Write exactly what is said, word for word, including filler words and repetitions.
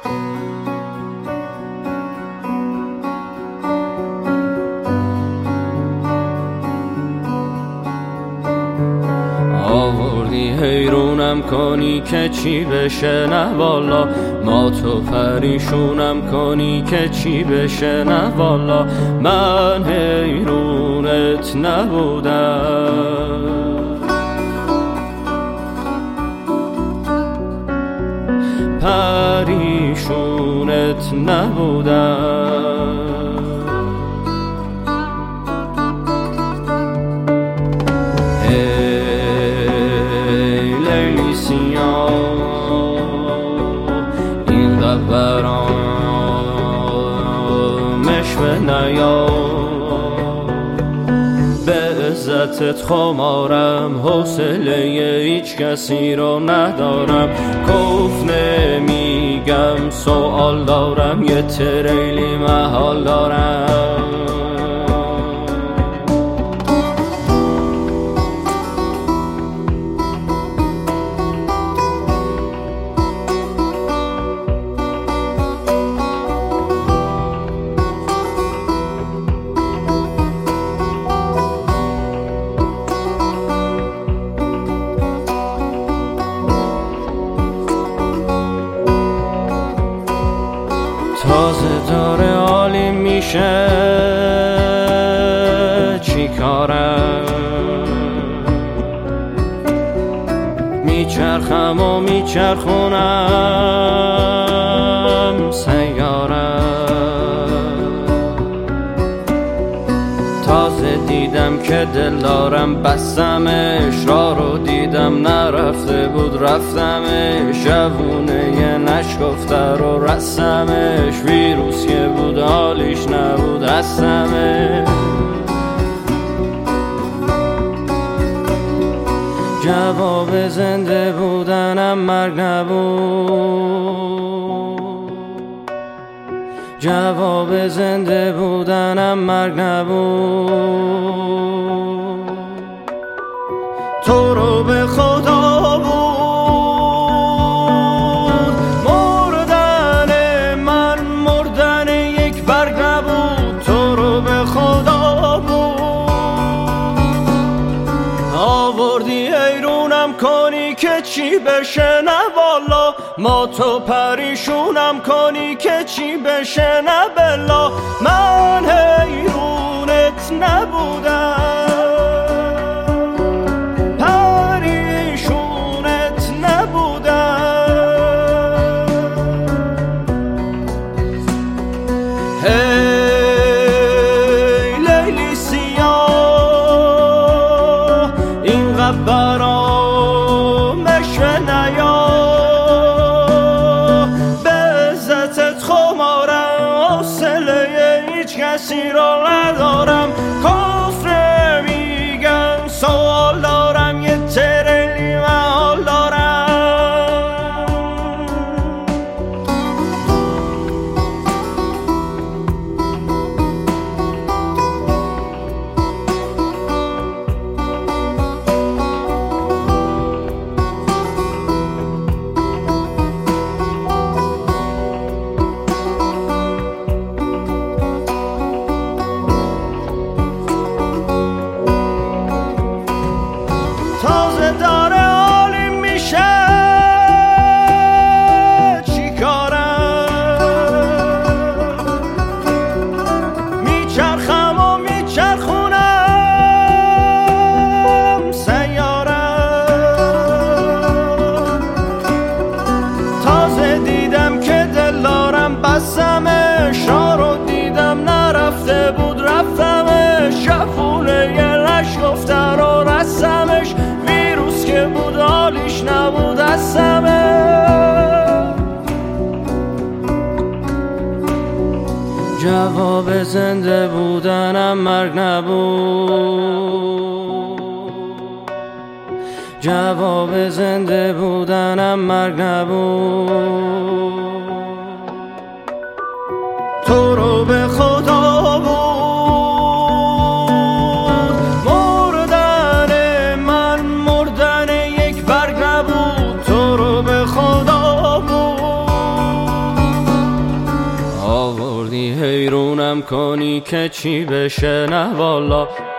آوردی حیرونم کنی که چی بشه نه والا، ما تو پریشونم کنی که چی بشه نه والا. من حیرونت نبودم، پریشونت نبودم. این قبرامش به نیا، به عزتت خمارم، حوصله هیچ کسی رو ندارم. کف نمیگم سوال دارم، یه تریلی محال دارم. تازه داره عالی میشه چی کارم، میچرخم و میچرخونم سیارم. تازه دیدم که دل دارم، بستمش، راه رو دیدم نرفته بود رفتمش. جوونه یه نشکفته رو رسمش، ویروس که بود حالیش نبود هستمش. جواب زنده بودنم مرگ نبود، جواب زنده بودنم مرگ نبود. تو رو به خدا بود مردن من، مردن یک برگ نبود. تو رو به خدا بود آوردی حیرونم کنی که چی بشه نه والا، ما تو پریشونم کنی که چی بشه نه بلا. من حیرونت نبودم، پریشونت نبودم. هی لیلی سیاه، اینقدر برامش به نیا، کسی را ندارم. کفر میگن سوال دارم، یه تریلی محال دارم. بستمش، راه رو دیدم نرفته بود رفتمش. شفونه یه نشکفته رو رسمش، ویروس که بود حالیش نبود هستمش. جواب زنده بودنم مرگ نبود، جواب زنده بودنم مرگ نبود. تو رو به خدا بود مردن من، مردن یک برگ نبود. تو رو به خدا بود نمیدونم کنی که چی بشه، نه والا